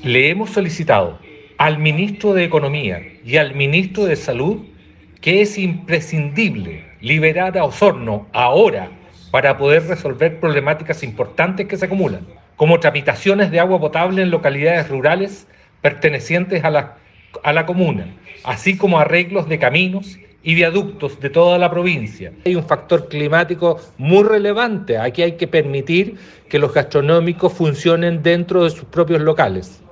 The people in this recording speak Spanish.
Le hemos solicitado al ministro de Economía y al ministro de Salud que es imprescindible liberar a Osorno ahora para poder resolver problemáticas importantes que se acumulan, como tramitaciones de agua potable en localidades rurales pertenecientes a la comuna, así como arreglos de caminos y viaductos de toda la provincia. Hay un factor climático muy relevante. Aquí hay que permitir que los gastronómicos funcionen dentro de sus propios locales.